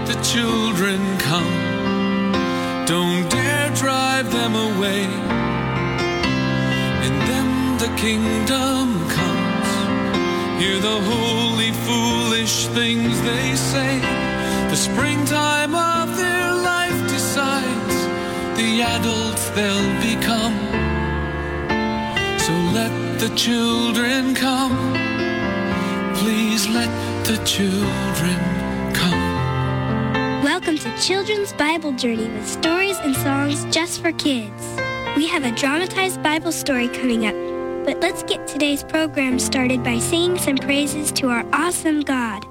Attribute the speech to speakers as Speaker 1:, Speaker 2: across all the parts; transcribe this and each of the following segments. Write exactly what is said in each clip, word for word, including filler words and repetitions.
Speaker 1: the children come. Don't dare drive them away. In them the kingdom comes. Hear the holy, foolish things they say. The springtime of their life decides the adults they'll become. So let the children come. Please let the children come.
Speaker 2: Welcome to Children's Bible Journey with stories and songs just for kids. We have a dramatized Bible story coming up, but let's get today's program started by singing some praises to our awesome God.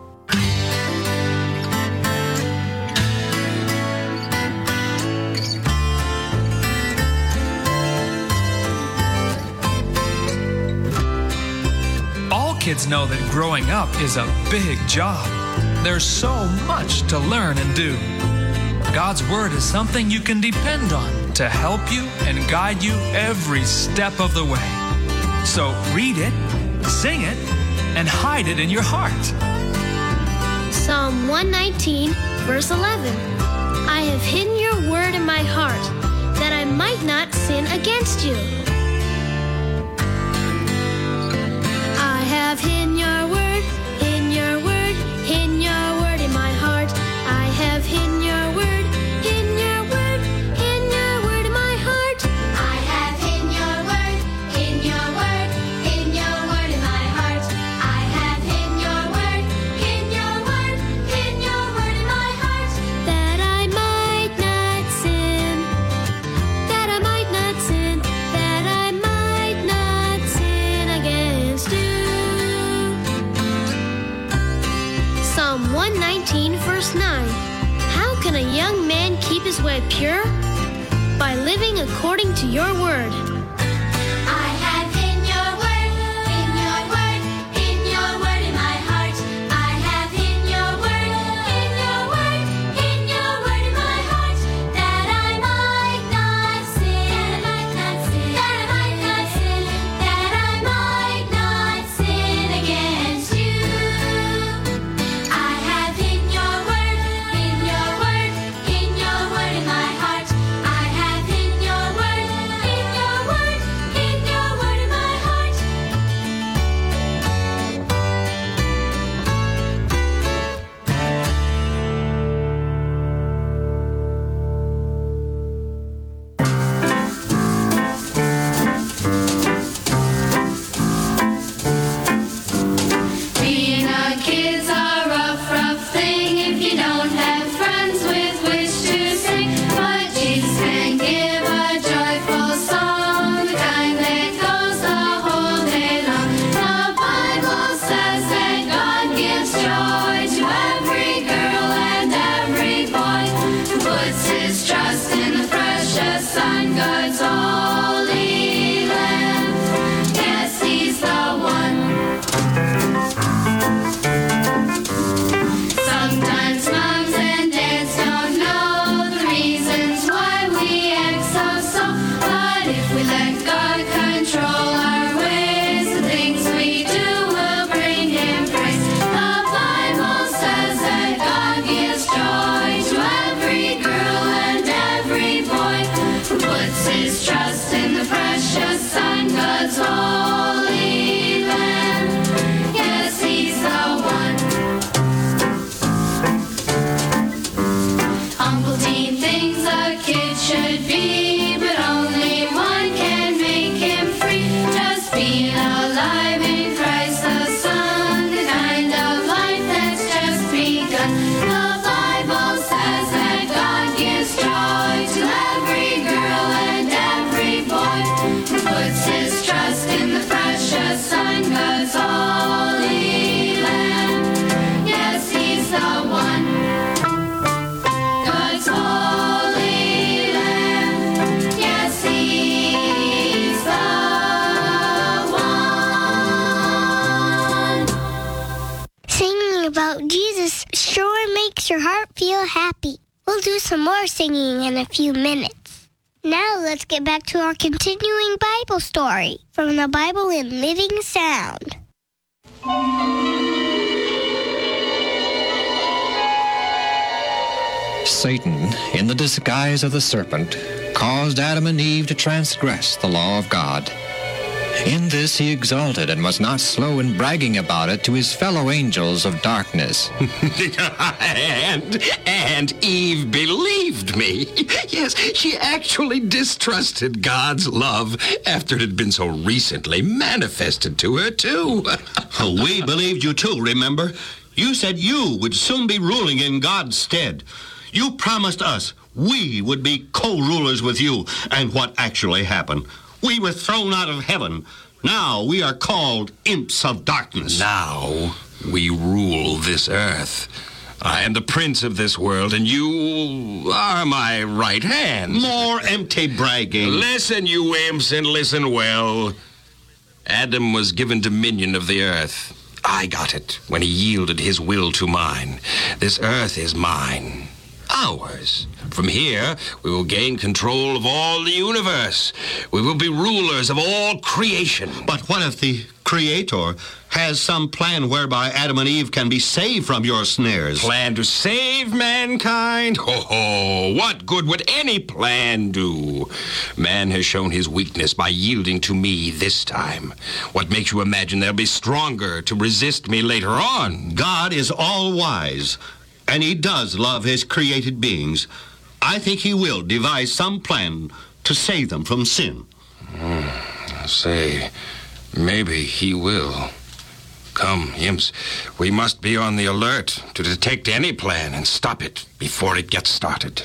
Speaker 3: All kids know that growing up is a big job. There's so much to learn and do. God's Word is something you can depend on to help you and guide you every step of the way. So read it, sing it, and hide it in your heart.
Speaker 4: Psalm one nineteen, verse eleven. I have hidden your word in my heart, that I might not sin against you. I have hidden your word, hidden your word, hidden your word in my heart. I have hidden your word, hidden your word, hidden your word in my heart.
Speaker 5: I have hidden your word, hidden your word, hidden your word in my heart. I have hidden your word, hidden your word, hidden your word in my heart.
Speaker 4: That I might not sin, that I might not sin, that I might not sin against you. Psalm one nineteen, verse nine. How can a young man keep his way pure? By living according to your word.
Speaker 5: I have hidden your word, hidden your word, hidden your word in my heart. I have hidden your word, hidden your word, hidden your word in my heart. That I might not sin, that I might not sin, that I might not sin, that I might not sin against you. I have hidden your word, hidden your word, hidden your word in my heart. I have hidden your word, hidden your word, hidden your word in my heart. Being a kid's a rough, rough thing if you don't have friends with which to sing. But Jesus can give a joyful song, the kind that goes the whole day long. The Bible says that God gives joy to every girl and every boy who puts his trust in the precious Son, God's holy Lamb. Yes, he's the one. Sometimes moms and dads don't know the reasons why we act so so. But if we let God control our ways, the things we do will bring him praise. The Bible says that God gives joy to every girl and every boy who puts his trust in the precious Son, God's holy Lamb. Yes, he's the one. Uncle Dean thinks a kid should be, but only one can make him free. Just being alive in Christ the Son, the kind of life that's just begun. The Bible says that God gives joy to every girl and every boy who puts his trust in the precious Son, God's holy Lamb. Yes, he's the one. God's holy Lamb. Yes, he's the one.
Speaker 2: Singing about Jesus sure makes your heart feel happy. We'll do some more singing in a few minutes. Now let's get back to our continuing Bible story from the Bible in Living Sound.
Speaker 6: Satan, in the disguise of the serpent, caused Adam and Eve to transgress the law of God. In this he exalted and was not slow in bragging about it to his fellow angels of darkness.
Speaker 7: and, and Eve believed me. Yes, she actually distrusted God's love after it had been so recently manifested to her, too.
Speaker 8: We believed you, too, remember? You said you would soon be ruling in God's stead. You promised us we would be co-rulers with you. And what actually happened? We were thrown out of heaven. Now we are called imps of darkness.
Speaker 7: Now we rule this earth. I am the prince of this world, and you are my right hand.
Speaker 8: More empty bragging.
Speaker 7: Listen, you imps, and listen well. Adam was given dominion of the earth. I got it when he yielded his will to mine. This earth is mine. Ours. From here, we will gain control of all the universe. We will be rulers of all creation.
Speaker 8: But what if the Creator has some plan whereby Adam and Eve can be saved from your snares?
Speaker 7: Plan to save mankind? Ho ho! What good would any plan do? Man has shown his weakness by yielding to me this time. What makes you imagine they'll be stronger to resist me later on?
Speaker 8: God is all-wise, and he does love his created beings. I think he will devise some plan to save them from sin.
Speaker 7: Mm, say, maybe he will. Come, imps, we must be on the alert to detect any plan and stop it before it gets started.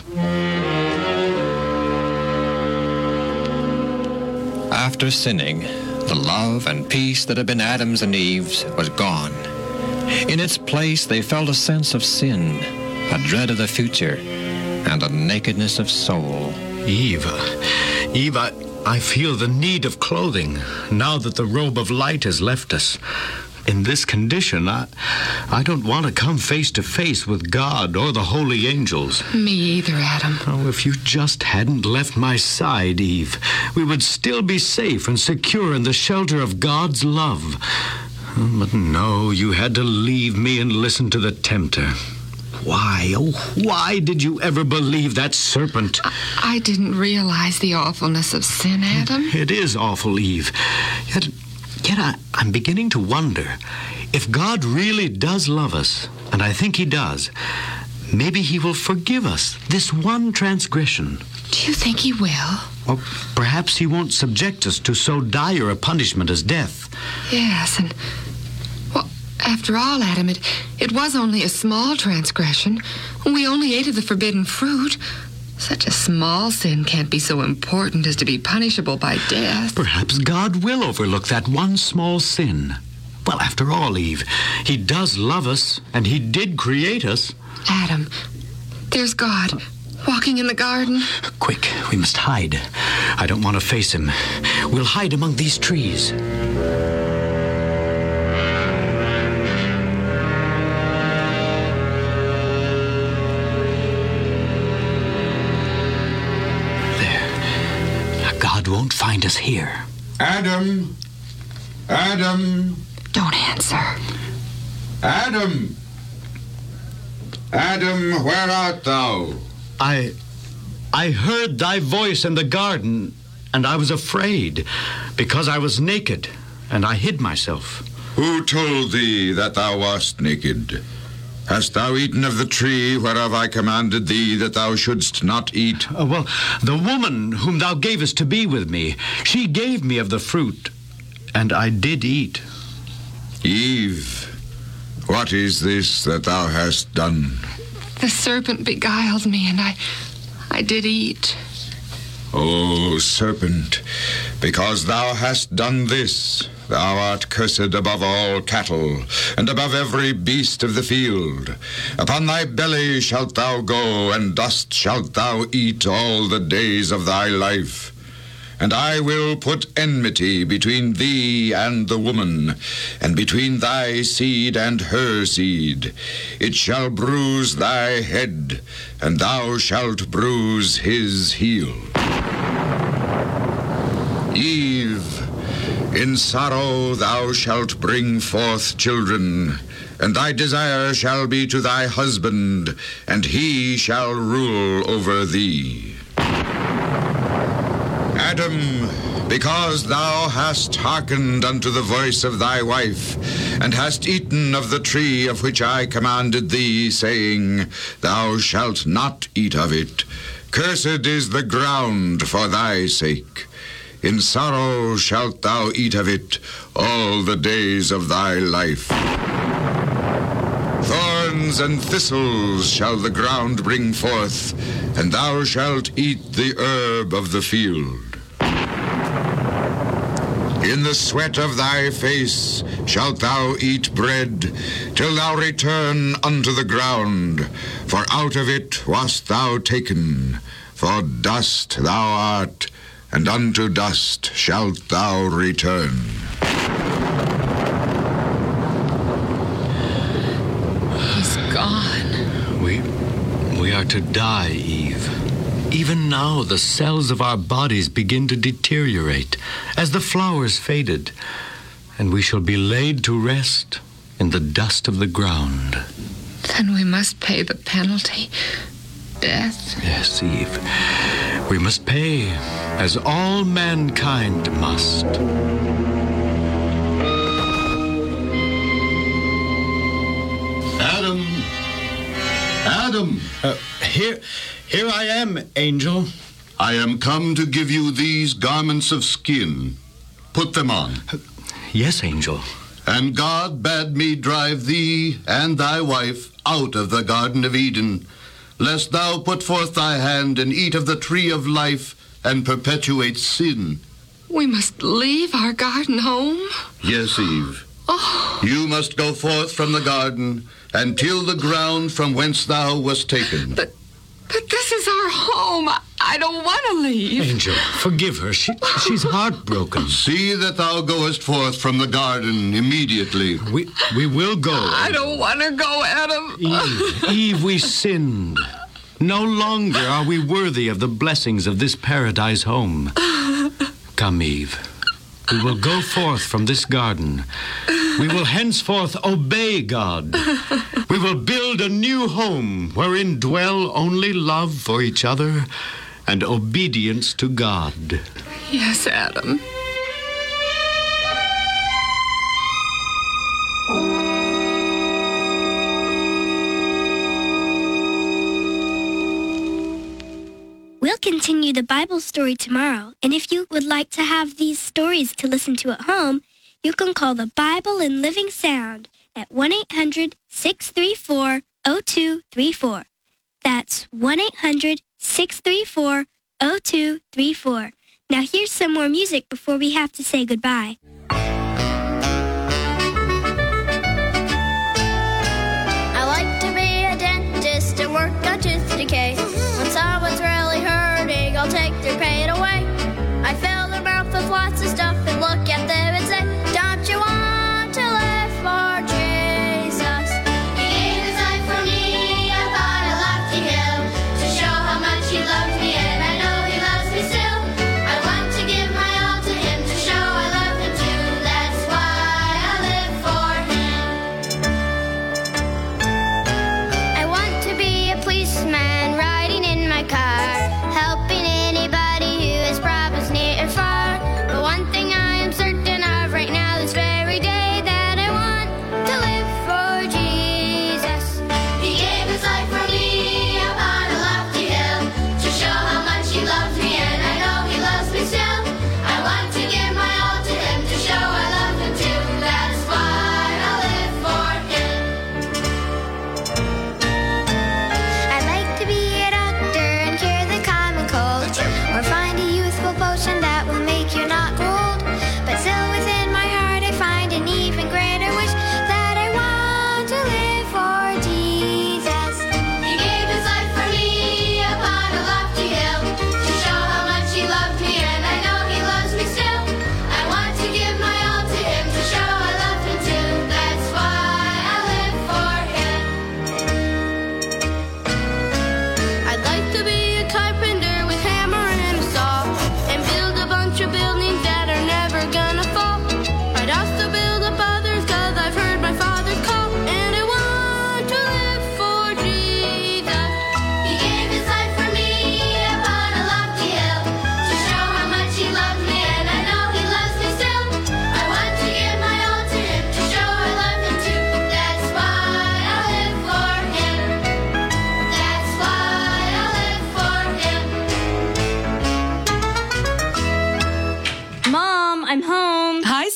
Speaker 6: After sinning, the love and peace that had been Adam's and Eve's was gone. In its place, they felt a sense of sin, a dread of the future, and a nakedness of soul.
Speaker 9: Eve, Eve, I, I feel the need of clothing now that the robe of light has left us. In this condition, I, I don't want to come face to face with God or the holy angels.
Speaker 10: Me either, Adam.
Speaker 9: Oh, if you just hadn't left my side, Eve, we would still be safe and secure in the shelter of God's love. But no, you had to leave me and listen to the tempter. Why, oh, why did you ever believe that serpent?
Speaker 10: I, I didn't realize the awfulness of sin, Adam.
Speaker 9: It is awful, Eve. Yet, yet I, I'm beginning to wonder if God really does love us, and I think he does. Maybe he will forgive us this one transgression.
Speaker 10: Do you think he will?
Speaker 9: Or perhaps he won't subject us to so dire a punishment as death.
Speaker 10: Yes, and... well, after all, Adam, it, it was only a small transgression. We only ate of the forbidden fruit. Such a small sin can't be so important as to be punishable by death.
Speaker 9: Perhaps God will overlook that one small sin. Well, after all, Eve, he does love us, and he did create us.
Speaker 10: Adam, there's God, walking in the garden.
Speaker 9: Quick, we must hide. I don't want to face him. We'll hide among these trees. There. God won't find us here.
Speaker 11: Adam! Adam!
Speaker 10: Don't answer.
Speaker 11: Adam! Adam, where art thou?
Speaker 9: I... I heard thy voice in the garden, and I was afraid, because I was naked, and I hid myself.
Speaker 11: Who told thee that thou wast naked? Hast thou eaten of the tree whereof I commanded thee that thou shouldst not eat?
Speaker 9: Uh, well, the woman whom thou gavest to be with me, she gave me of the fruit, and I did eat.
Speaker 11: Eve, what is this that thou hast done?
Speaker 10: The serpent beguiled me, and I, I did eat.
Speaker 11: O serpent, because thou hast done this, thou art cursed above all cattle, and above every beast of the field. Upon thy belly shalt thou go, and dust shalt thou eat all the days of thy life. And I will put enmity between thee and the woman, and between thy seed and her seed. It shall bruise thy head, and thou shalt bruise his heel. Eve, In sorrow thou shalt bring forth children, and thy desire shall be to thy husband, and he shall rule over thee. Adam, because thou hast hearkened unto the voice of thy wife, and hast eaten of the tree of which I commanded thee, saying, Thou shalt not eat of it, cursed is the ground for thy sake. In sorrow shalt thou eat of it all the days of thy life. Thorns and thistles shall the ground bring forth, and thou shalt eat the herb of the field. In the sweat of thy face shalt thou eat bread, till thou return unto the ground, for out of it wast thou taken, for dust thou art, and unto dust shalt thou return.
Speaker 10: He's gone.
Speaker 9: We, we are to die, Eve. Even now, the cells of our bodies begin to deteriorate as the flowers faded, and we shall be laid to rest in the dust of the ground.
Speaker 10: Then we must pay the penalty. Death.
Speaker 9: Yes, Eve. We must pay, as all mankind must.
Speaker 8: Adam! Adam!
Speaker 9: Uh, here, here I am, Angel.
Speaker 8: I am come to give you these garments of skin. Put them on.
Speaker 9: Uh, yes, Angel.
Speaker 8: And God bade me drive thee and thy wife out of the Garden of Eden, lest thou put forth thy hand and eat of the tree of life and perpetuate sin.
Speaker 10: We must leave our garden home?
Speaker 8: Yes, Eve.
Speaker 10: Oh.
Speaker 8: You must go forth from the garden and till the ground from whence thou wast taken.
Speaker 10: But, but this is our home. I don't want to leave.
Speaker 9: Angel, forgive her. She, she's heartbroken.
Speaker 8: See that thou goest forth from the garden immediately.
Speaker 9: We, we will go.
Speaker 10: I don't want to go, Adam.
Speaker 9: Eve, Eve, we sinned. No longer are we worthy of the blessings of this paradise home. Come, Eve. We will go forth from this garden. We will henceforth obey God. We will build a new home wherein dwell only love for each other and obedience to God.
Speaker 10: Yes, Adam.
Speaker 2: We'll continue the Bible story tomorrow, and if you would like to have these stories to listen to at home, you can call the Bible in Living Sound at one eight hundred, six three four, zero two three four. That's one eight hundred, six three four, zero two three four. Now here's some more music before we have to say goodbye.
Speaker 5: I like to be a dentist and work on tooth decay. When someone's really hurting, I'll take their pain away. I fill their mouth with lots of stuff and look at them and say, don't you want to live for Jesus? He gave his life for me, I thought I loved him, to show how much he loved me, and I know he loves me still. I want to give my all to him, to show I love him too.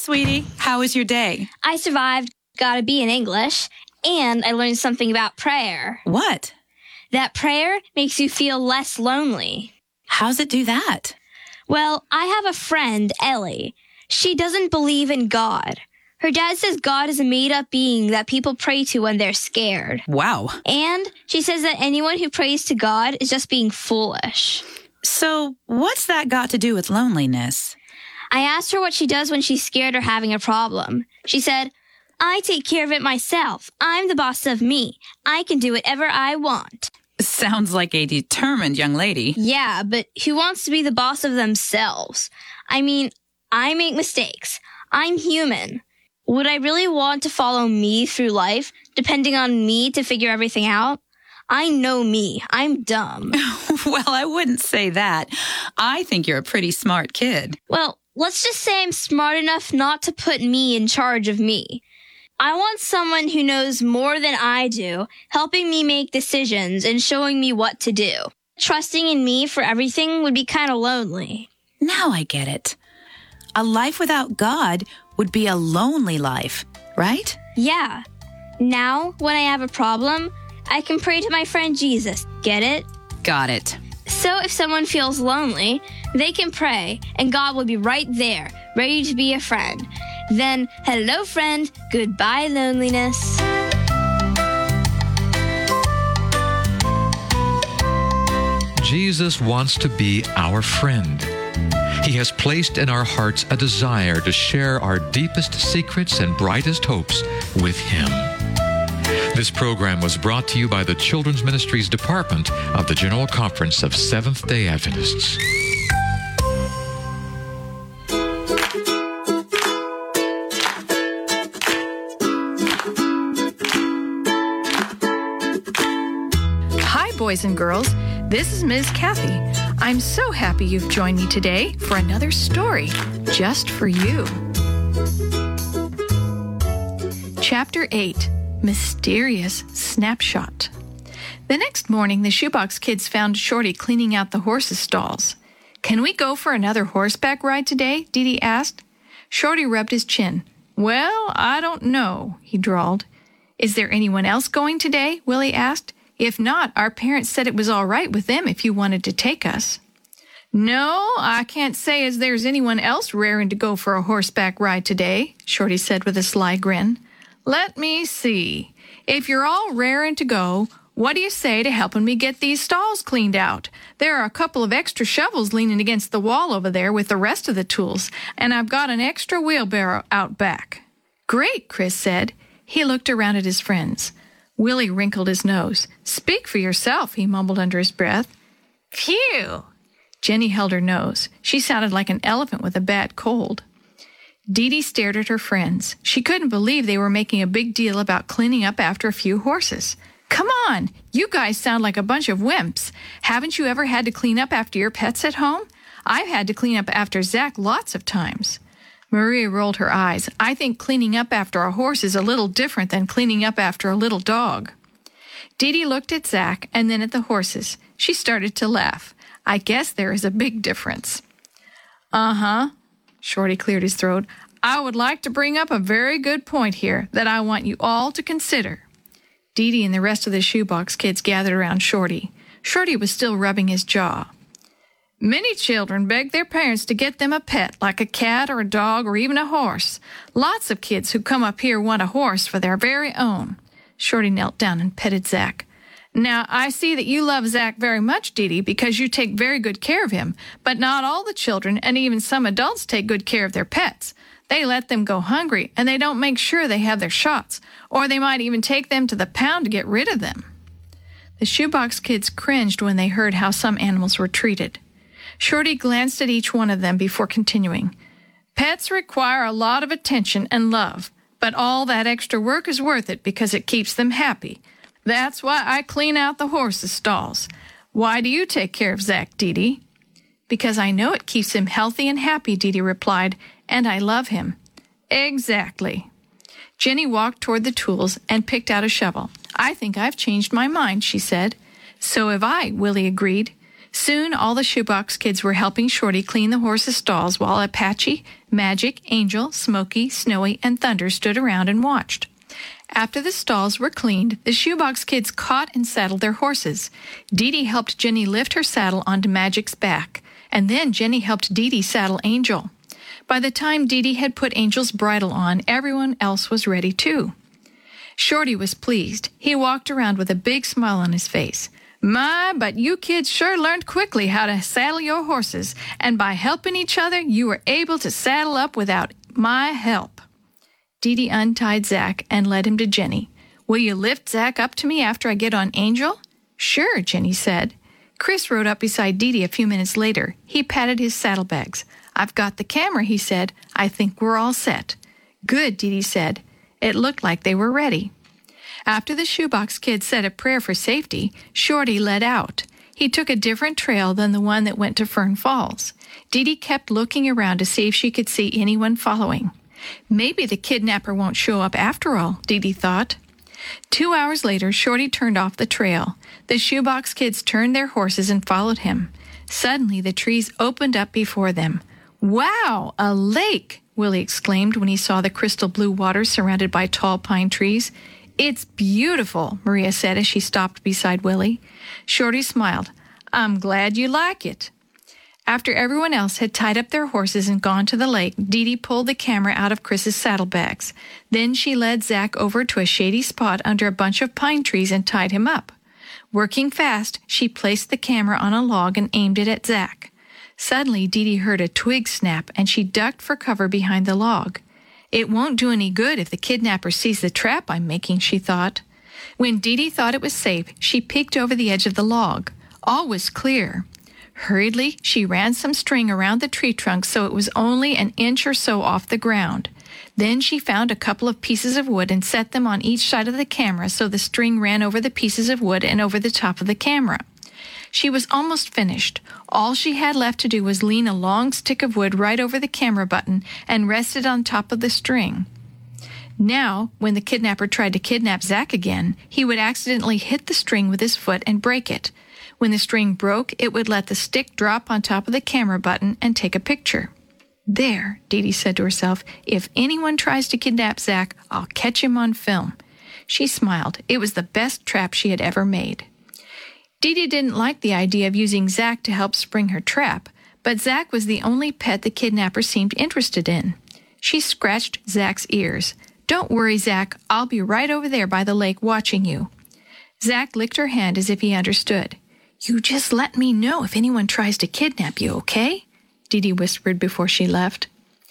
Speaker 12: sweetie. How was your day?
Speaker 13: I survived, got a B in English, and I learned something about prayer.
Speaker 12: What?
Speaker 13: That prayer makes you feel less lonely.
Speaker 12: How's it do that?
Speaker 13: Well, I have a friend, Ellie. She doesn't believe in God. Her dad says God is a made-up being that people pray to when they're scared.
Speaker 12: Wow.
Speaker 13: And she says that anyone who prays to God is just being foolish.
Speaker 12: So, what's that got to do with loneliness?
Speaker 13: I asked her what she does when she's scared or having a problem. She said, I take care of it myself. I'm the boss of me. I can do whatever I want.
Speaker 12: Sounds like a determined young lady.
Speaker 13: Yeah, but who wants to be the boss of themselves? I mean, I make mistakes. I'm human. Would I really want to follow me through life, depending on me to figure everything out? I know me. I'm dumb.
Speaker 12: Well, I wouldn't say that. I think you're a pretty smart kid.
Speaker 13: Well, let's just say I'm smart enough not to put me in charge of me. I want someone who knows more than I do, helping me make decisions and showing me what to do. Trusting in me for everything would be kind of lonely.
Speaker 12: Now I get it. A life without God would be a lonely life, right?
Speaker 13: Yeah. Now, when I have a problem, I can pray to my friend Jesus. Get it?
Speaker 12: Got it.
Speaker 13: So if someone feels lonely, they can pray, and God will be right there, ready to be a friend. Then, hello, friend. Goodbye, loneliness.
Speaker 14: Jesus wants to be our friend. He has placed in our hearts a desire to share our deepest secrets and brightest hopes with Him. This program was brought to you by the Children's Ministries Department of the General Conference of Seventh-day Adventists.
Speaker 15: Hi, boys and girls. This is Miz Kathy. I'm so happy you've joined me today for another story just for you. Chapter eight, Mysterious Snapshot. The next morning, the shoebox kids found Shorty cleaning out the horses' stalls. Can we go for another horseback ride today? Dee Dee asked. Shorty rubbed his chin. Well, I don't know, he drawled. Is there anyone else going today? Willie asked. If not, our parents said it was all right with them if you wanted to take us. No, I can't say as there's anyone else raring to go for a horseback ride today, Shorty said with a sly grin. Let me see. If you're all raring to go, what do you say to helping me get these stalls cleaned out? There are a couple of extra shovels leaning against the wall over there with the rest of the tools, and I've got an extra wheelbarrow out back. Great, Chris said. He looked around at his friends. Willie wrinkled his nose. Speak for yourself, he mumbled under his breath. Phew! Jenny held her nose. She sounded like an elephant with a bad cold. Dee Dee stared at her friends. She couldn't believe they were making a big deal about cleaning up after a few horses. Come on! You guys sound like a bunch of wimps. Haven't you ever had to clean up after your pets at home? I've had to clean up after Zach lots of times. Maria rolled her eyes. I think cleaning up after a horse is a little different than cleaning up after a little dog. Dee Dee looked at Zach and then at the horses. She started to laugh. I guess there is a big difference. Uh-huh. Shorty cleared his throat. I would like to bring up a very good point here that I want you all to consider. Dee Dee and the rest of the shoebox kids gathered around Shorty. Shorty was still rubbing his jaw. Many children beg their parents to get them a pet, like a cat or a dog or even a horse. Lots of kids who come up here want a horse for their very own. Shorty knelt down and petted Zach. Now, I see that you love Zach very much, Dee Dee, because you take very good care of him, but not all the children and even some adults take good care of their pets. They let them go hungry, and they don't make sure they have their shots, or they might even take them to the pound to get rid of them. The shoebox kids cringed when they heard how some animals were treated. Shorty glanced at each one of them before continuing. Pets require a lot of attention and love, but all that extra work is worth it because it keeps them happy. That's why I clean out the horses' stalls. Why do you take care of Zach, Dee Dee? Because I know it keeps him healthy and happy, Dee Dee replied, and I love him. Exactly. Jenny walked toward the tools and picked out a shovel. I think I've changed my mind, she said. So have I, Willie agreed. Soon, all the shoebox kids were helping Shorty clean the horses' stalls while Apache, Magic, Angel, Smokey, Snowy, and Thunder stood around and watched. After the stalls were cleaned, the shoebox kids caught and saddled their horses. Dee Dee helped Jenny lift her saddle onto Magic's back, and then Jenny helped Dee Dee saddle Angel. By the time Dee Dee had put Angel's bridle on, everyone else was ready too. Shorty was pleased. He walked around with a big smile on his face. My, but you kids sure learned quickly how to saddle your horses, and by helping each other, you were able to saddle up without my help. Dee Dee untied Zach and led him to Jenny. Will you lift Zach up to me after I get on Angel? Sure, Jenny said. Chris rode up beside Dee Dee a few minutes later. He patted his saddlebags. I've got the camera, he said. I think we're all set. Good, Dee Dee said. It looked like they were ready. After the shoebox kids said a prayer for safety, Shorty led out. He took a different trail than the one that went to Fern Falls. Dee Dee kept looking around to see if she could see anyone following. Maybe the kidnapper won't show up after all, Dee Dee thought. Two hours later, Shorty turned off the trail. The shoebox kids turned their horses and followed him. Suddenly, the trees opened up before them. Wow, a lake! Willie exclaimed when he saw the crystal blue water surrounded by tall pine trees. It's beautiful, Maria said as she stopped beside Willie. Shorty smiled. I'm glad you like it. After everyone else had tied up their horses and gone to the lake, Dee Dee pulled the camera out of Chris's saddlebags. Then she led Zach over to a shady spot under a bunch of pine trees and tied him up. Working fast, she placed the camera on a log and aimed it at Zach. Suddenly, Dee Dee heard a twig snap, and she ducked for cover behind the log. It won't do any good if the kidnapper sees the trap I'm making, she thought. When Dee Dee thought it was safe, she peeked over the edge of the log. All was clear. Hurriedly, she ran some string around the tree trunk so it was only an inch or so off the ground. Then she found a couple of pieces of wood and set them on each side of the camera so the string ran over the pieces of wood and over the top of the camera. She was almost finished. All she had left to do was lean a long stick of wood right over the camera button and rest it on top of the string. Now, when the kidnapper tried to kidnap Zach again, he would accidentally hit the string with his foot and break it. When the string broke, it would let the stick drop on top of the camera button and take a picture. There, Dee Dee said to herself, if anyone tries to kidnap Zach, I'll catch him on film. She smiled. It was the best trap she had ever made. Dee Dee didn't like the idea of using Zach to help spring her trap, but Zach was the only pet the kidnapper seemed interested in. She scratched Zach's ears. Don't worry, Zach. I'll be right over there by the lake watching you. Zach licked her hand as if he understood. You just let me know if anyone tries to kidnap you, okay? Dee Dee whispered before she left.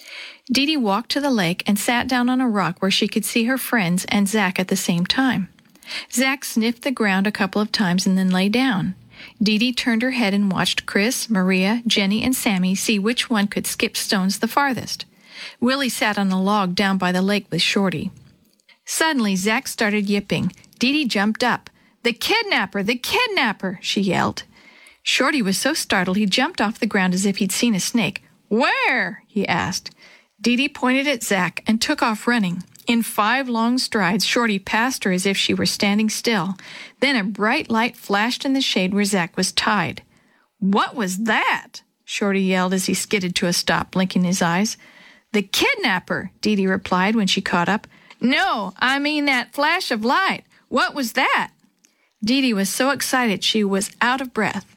Speaker 15: Dee Dee walked to the lake and sat down on a rock where she could see her friends and Zach at the same time. Zach sniffed the ground a couple of times and then lay down. Dee Dee turned her head and watched Chris, Maria, Jenny, and Sammy see which one could skip stones the farthest. Willie sat on a log down by the lake with Shorty. Suddenly, Zach started yipping. Dee Dee jumped up. The kidnapper! The kidnapper! She yelled. Shorty was so startled he jumped off the ground as if he'd seen a snake. Where? He asked. Dee Dee pointed at Zach and took off running. In five long strides, Shorty passed her as if she were standing still. Then a bright light flashed in the shade where Zach was tied. What was that? Shorty yelled as he skidded to a stop, blinking his eyes. The kidnapper, Dee Dee replied when she caught up. No, I mean that flash of light. What was that? Dee Dee was so excited she was out of breath.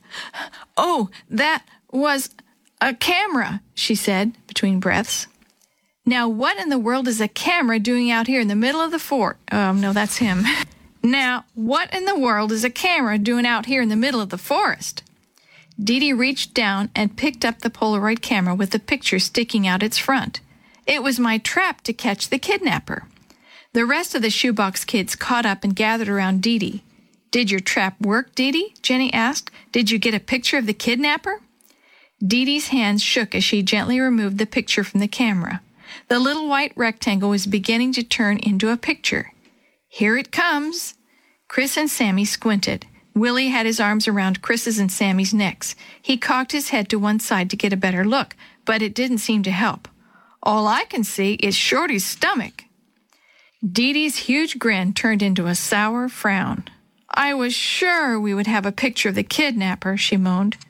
Speaker 15: Oh, that was a camera, she said between breaths. Now, what in the world is a camera doing out here in the middle of the fort? Oh, no, that's him. Now, what in the world is a camera doing out here in the middle of the forest? Dee Dee reached down and picked up the Polaroid camera with the picture sticking out its front. It was my trap to catch the kidnapper. The rest of the shoebox kids caught up and gathered around Dee Dee. Did your trap work, Dee Dee? Jenny asked. Did you get a picture of the kidnapper? Dee Dee's hands shook as she gently removed the picture from the camera. The little white rectangle was beginning to turn into a picture. Here it comes. Chris and Sammy squinted. Willie had his arms around Chris's and Sammy's necks. He cocked his head to one side to get a better look, but it didn't seem to help. All I can see is Shorty's stomach. Dee Dee's huge grin turned into a sour frown. I was sure we would have a picture of the kidnapper, she moaned.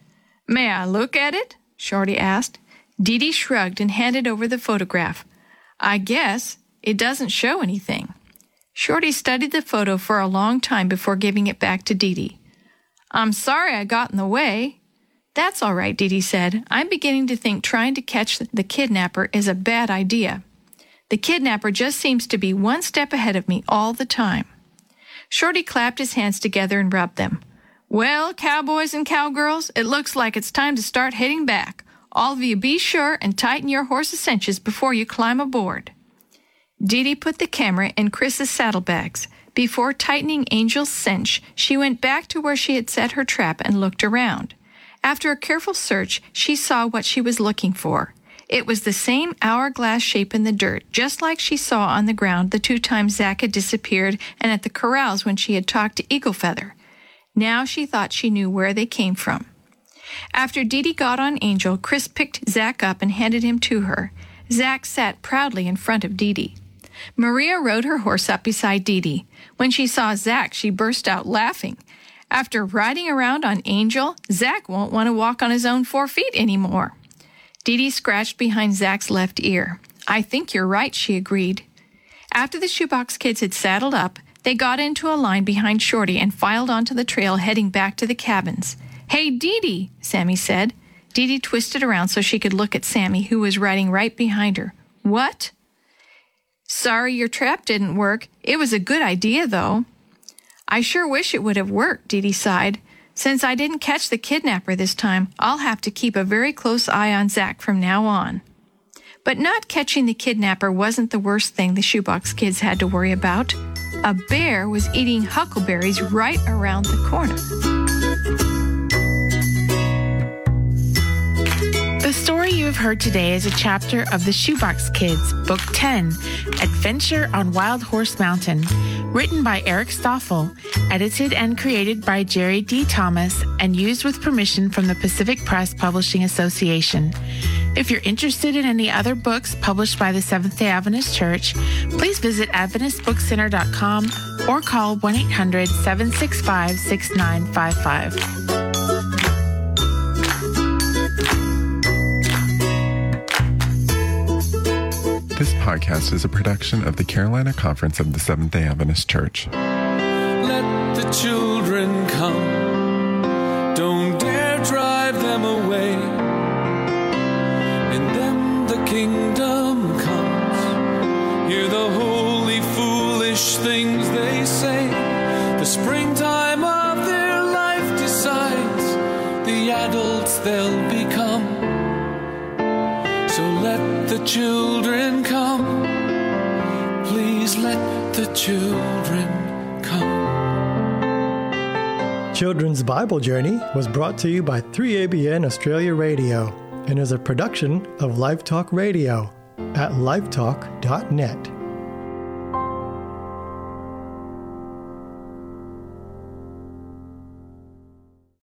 Speaker 15: May I look at it? Shorty asked. Dee Dee shrugged and handed over the photograph. I guess it doesn't show anything. Shorty studied the photo for a long time before giving it back to Dee Dee. I'm sorry I got in the way. That's all right, Dee Dee said. I'm beginning to think trying to catch the kidnapper is a bad idea. The kidnapper just seems to be one step ahead of me all the time. Shorty clapped his hands together and rubbed them. Well, cowboys and cowgirls, it looks like it's time to start heading back. All of you be sure and tighten your horse's cinches before you climb aboard. Dee Dee put the camera in Chris's saddlebags. Before tightening Angel's cinch, she went back to where she had set her trap and looked around. After a careful search, she saw what she was looking for. It was the same hourglass shape in the dirt, just like she saw on the ground the two times Zach had disappeared and at the corrals when she had talked to Eagle Feather. Now she thought she knew where they came from. After Dee Dee got on Angel, Chris picked Zach up and handed him to her. Zach sat proudly in front of Dee Dee. Maria rode her horse up beside Dee Dee. When she saw Zach, she burst out laughing. After riding around on Angel, Zach won't want to walk on his own four feet anymore. Dee Dee scratched behind Zach's left ear. I think you're right, she agreed. After the shoebox kids had saddled up, they got into a line behind Shorty and filed onto the trail heading back to the cabins. Hey, Dee Dee, Sammy said. Dee Dee twisted around so she could look at Sammy, who was riding right behind her. What? Sorry your trap didn't work. It was a good idea, though. I sure wish it would have worked, Dee Dee sighed. Since I didn't catch the kidnapper this time, I'll have to keep a very close eye on Zach from now on. But not catching the kidnapper wasn't the worst thing the shoebox kids had to worry about. A bear was eating huckleberries right around the corner.
Speaker 16: The story you have heard today is a chapter of The Shoebox Kids, Book ten, Adventure on Wild Horse Mountain, written by Eric Stoffel, edited and created by Jerry D. Thomas, and used with permission from the Pacific Press Publishing Association. If you're interested in any other books published by the Seventh-day Adventist Church, please visit adventist book center dot com or call one eight hundred seven six five six nine five five.
Speaker 17: This podcast is a production of the Carolina Conference of the Seventh-day Adventist Church.
Speaker 1: Let the children come. Don't dare drive them away. In them the kingdom comes. Hear the holy, foolish things they say. The springtime of their life decides the adults they'll become. So let the children come. Please let the children come.
Speaker 18: Children's Bible Journey was brought to you by three A B N Australia Radio and is a production of Live Talk Radio at live talk dot net.